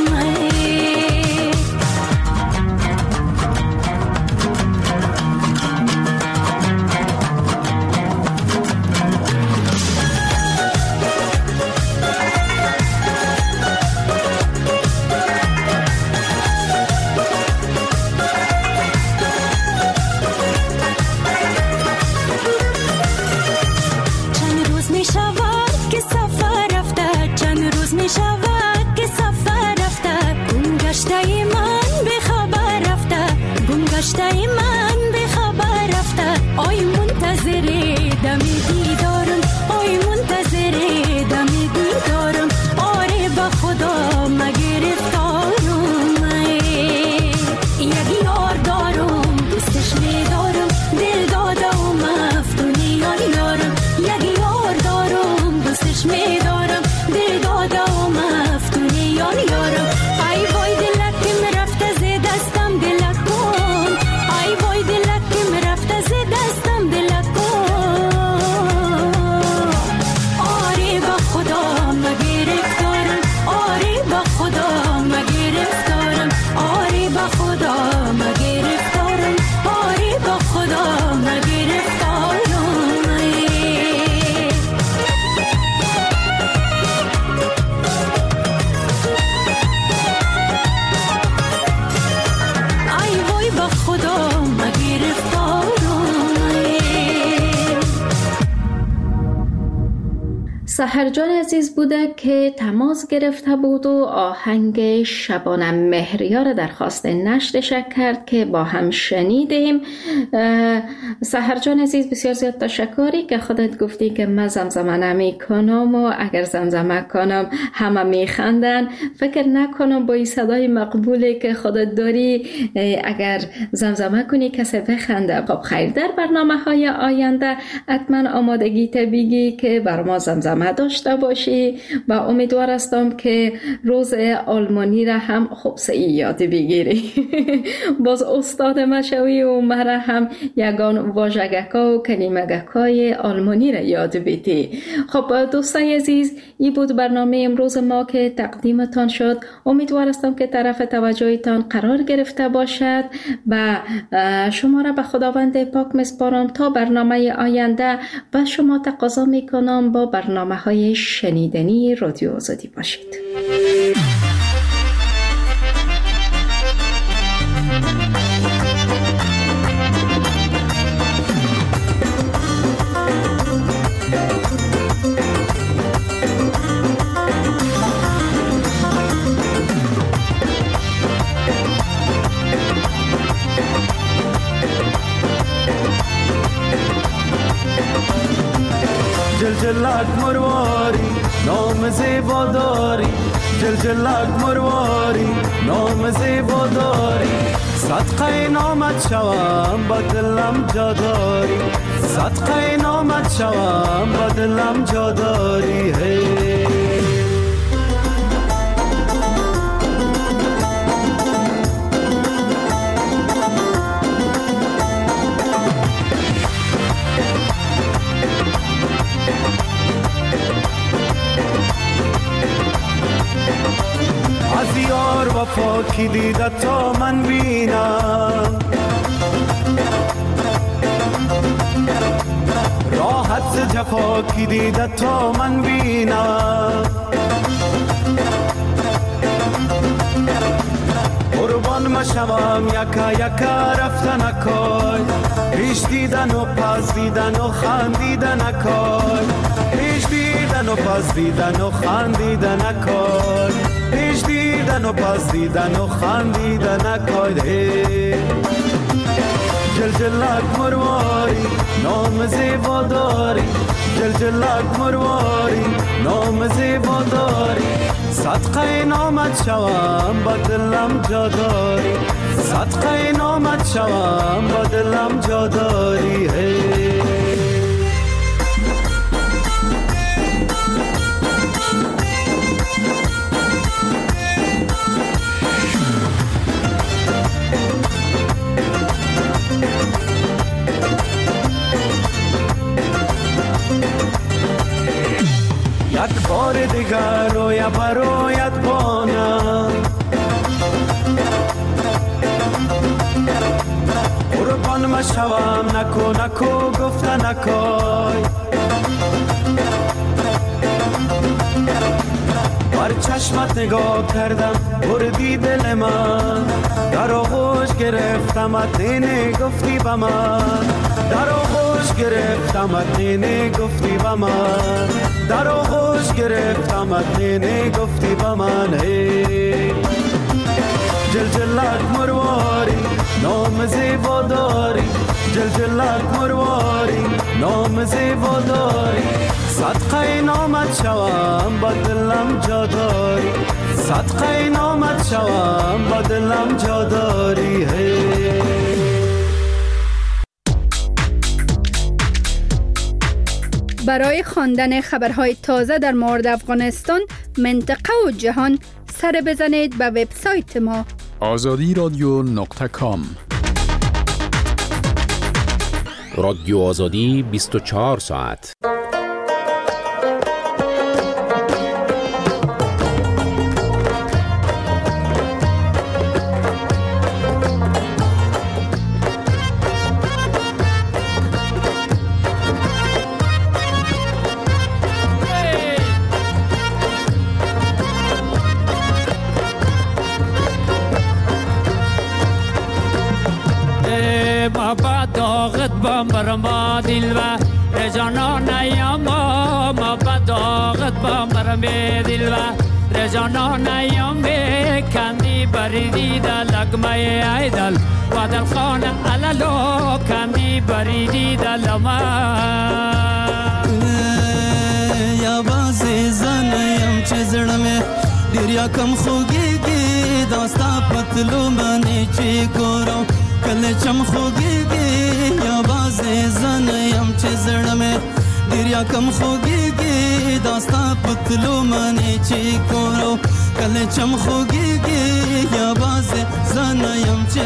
سحرجان عزیز بوده که تماس گرفته بود و آهنگ شبانه مهریار درخواست نشرش کرد که با هم شنیدیم. سحرجان عزیز بسیار زیاد تشکری که خودت گفتی که من زمزمه نمی کنم و اگر زمزمه کنم همه می خندن. فکر نکنم با این صدای مقبولی که خودت داری اگر زمزمه کنی کسی بخنده. خب خیر، در برنامه های آینده حتما آمادگی بگی که بر ما زمزمه داشته باشی و امیدوار هستم که روز آلمانی را هم خوب سی یاد بگیری. باز استاد مشوی و مرا هم یگان واژگکا و کلمگکای آلمانی را یاد بیتی. خب دوستای عزیز، این بود برنامه امروز ما که تقدیمتان شد. امیدوار هستم که طرف توجهتان قرار گرفته باشد و شما را به خداوند پاک میسپارم تا برنامه آینده و شما تقاضا میکنم با برنامه های شنیدنی رادیو آزادی باشید. جلجلک مرواری نام زیبا داری، جلجلک مرواری نام زیبا داری. صدقه نامت شوم با دلم جا داری، صدقه نامت شوم با دلم جا داری. هی از یار وفا کی دیده تا من بینم، راحت جفا کی دیده تا من بینم. قربان مشوم یکا یکا رفتن نکای، پیش دیدن و پس دیدن و خندیدن نکای، پیش دیدن و پس دیدن و خندیدن نکای، پیش دیدن و پس دیدن و خندیدن نکای. جلجلک مرواری نام زیبا داری، جلجلک مرواری نام زیبا داری. صدقه نامت شوم با دلم جا داری، صدقه نامت شوم با دلم جا داری. یا برایت بانم قربان مشوم نکو نکو گفته نکای بر چشمت نگاه کردم بردی دل من در آغوش گرفتمت نینه گفتی با من در آغوش گرفتمت نینه گفتی با من در آغوش گرفتمت نینه گفتی با من جلجلک مرواری نام زیبا داری جلجلک مرواری نام زیبا داری صدقه نامت شوم با دلم جا داری صدقه نامت شوم با دلم جا داری برای خواندن خبرهای تازه در مورد افغانستان، منطقه و جهان سر بزنید به وبسایت ما آزادی رادیو نقطه کام. رادیو آزادی بیست و چهار ساعت. برما دل و رجانان ایام ما بداغت با مرم دل و رجانان ایام کندی بریدی دلگ مای ایدل و دل خانه علالو کندی بریدی دل ما یا بازی زنیم چه زرمه دریا کم خوگی گی داستا پتلو منی چی کرو کل چم خوگی گی یا بازی زنیم چه زرمه دریا کم خوگی گی داستا پتلو منی چی کرو کل چم خوگی گی یا بازی زنیم چه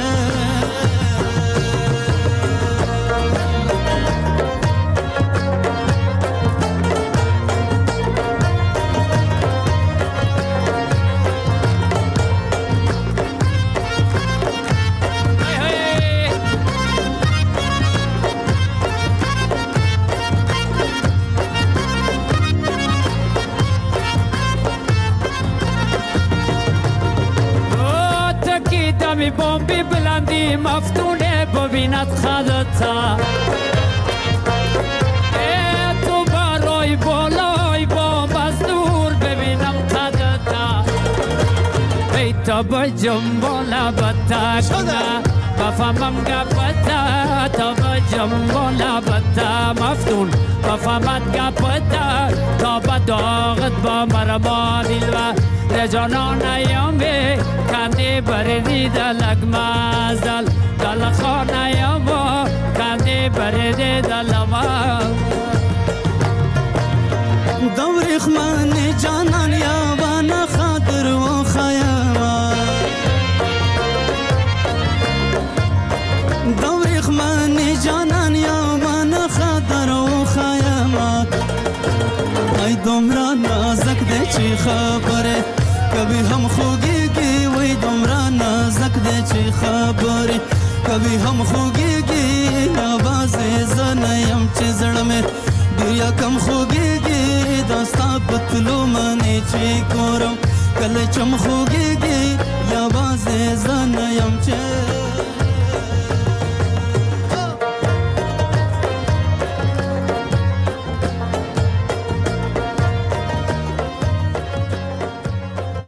می بومبی بلندی مفتونه ببیند خدتا ای تو برای بالای بوم از دور ببینم خدتا ای تا با جنبالا بتا کنه بفهمم گپتا تا با جنبالا بتا مفتون بفهمت گپتا تا با داغت با مرما دل و رجانان ایامی کندی بریدی دلگ مازدل دل خانه ایامو کندی بریدی دل ما دوریخ من جانان یابان خاطر و خیاما دوریخ من جانان یابان خاطر و خیاما ای دمرا نازک ده چی خبره کبھی ہم خوگی گی وی دمرا نازک دے چی خبری کبھی ہم خوگی گی آواز زنیم چی زڑ میں دیا کم خوگی گی داستا پتلو منی چی کورم کل چم خوگی گی آواز زنیم چی